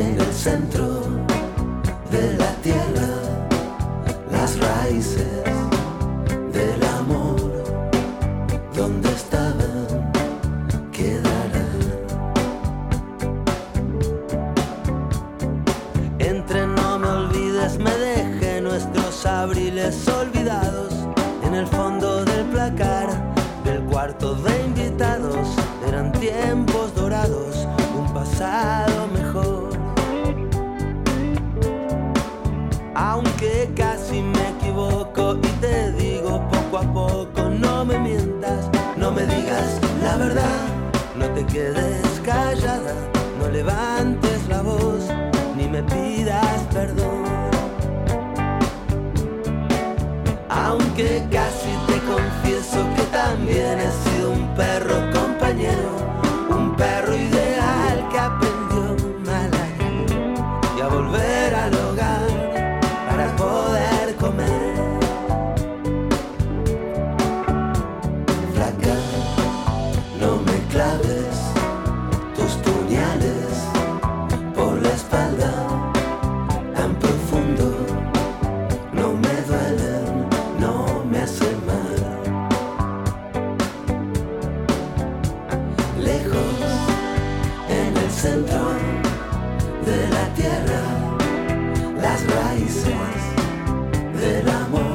en el centro de la tierra, las raíces del amor, donde estaban, quedarán. Entre no me olvides, me dejé nuestros abriles olvidados en el fondo del placar del cuarto de invitados. Eran tiempos dorados, un pasado mejor. Aunque casi me equivoco y te digo poco a poco, no me mientas, no me digas la verdad, no te quedes callada, no levantes la voz, ni me pidas perdón. Aunque casi te confieso que también he sido un perro compañero, un perro ideal que aprendió mal a ir y a volver al hogar para poder comer. Flaca, no me claves tus puñales por la espalda tan profundo, no me duelen, no me hacen mal. Lejos, en el centro de la tierra, las raíces del amor.